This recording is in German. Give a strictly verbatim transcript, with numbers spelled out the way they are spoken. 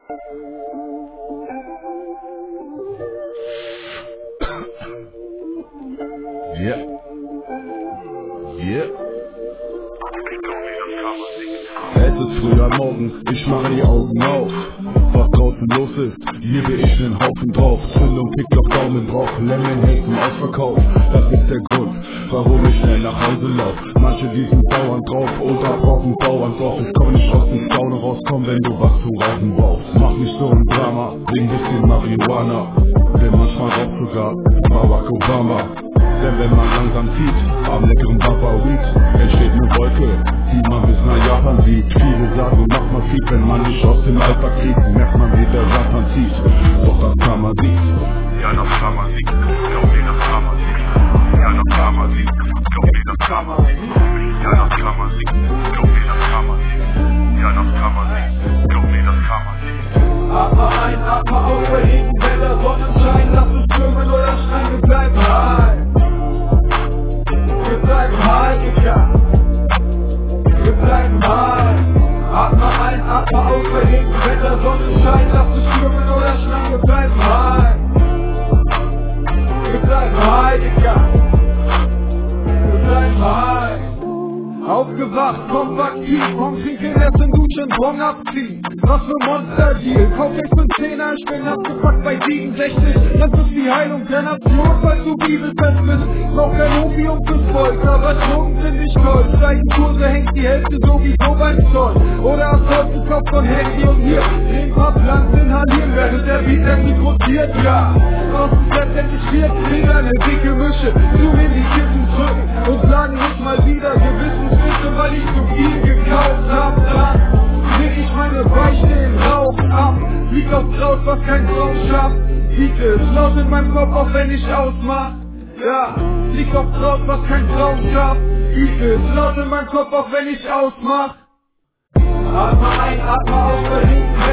Yeah. Yeah. Es ist früh am Morgen, ich mache die Augen auf. Was draußen los ist, gebe ich nen Haufen drauf. Zündung, TikTok, Daumen drauf, Lemon hält zum Ausverkauf. Das ist der Grund, warum ich schnell nach Hause lauf. Manche die sind dauernd drauf, oder brauchen dauernd drauf. Ich komm nicht aus dem Staunen raus, komm, wenn du was zu rauchen brauchst. Mach nicht so ein Drama, wegen bisschen Marihuana. Denn manchmal raucht sogar Barack Obama. Denn wenn man langsam zieht, am leckeren Baba-Weed, entsteht ne Wolke, die man bis nach Japan sieht. Viele sagen, mach mal Krieg, wenn man nicht aus dem Alltag kriegt, merkt man, wie der Satan zieht. Doch das kann man sieht. Ja, das kann man sieht. Glaub mir, das kann man sieht. Ja, das kann man sieht. Glaub mir, das kann man sieht. Ja, das kann man sieht. Glaub mir, das kann man sieht. Ja, das kann man sieht. Glaub mir, das kann man sieht. Atme ein, atme aus, verheben, wenn der Sonnenschein, lass uns stürmen oder schreien, wir bleiben high. Wir bleiben high, Digga. Wir bleiben high. Atme ein, atme aus, verheben, wenn der Sonnenschein, lass uns stürmen oder schreien, wir bleiben high. Wir bleiben high, Digga. Wir bleiben high. Aufgewacht, komm aktiv, vom Trinken essen, duschen, Bon abziehen. Was für Monster-Deal, kauf ich fünf Zehner, ich bin abgepackt bei siebenundsechzig. Das ist die Heilung der Nation, falls du bibelfest bist. Noch kein Opium fürs Volk, aber Drogen sind nicht toll. Steigenkurse hängt die Hälfte sowieso beim Zoll. Oder hast heute gekauft von Handy und hier den paar Pflanzen inhalieren, während der Beat endlich rotiert, ja. Draußen letztendlich wird wieder eine dicke Mische. Zu mir die Kissen drücken und sagen nicht mal wieder Gewissensbisse, weil ich zu viel gekauft hab. Dann leg ich meine Beichte in Rauch ab. Liegt auf draus, was kein Traum schafft. Liegt es laut in meinem Kopf, auch wenn ich ausmach. Ja, liegt auf draus, was kein Traum schafft. Liegt es laut in meinem Kopf, auch wenn ich ausmach. Atme ein, atme aus, verhinten.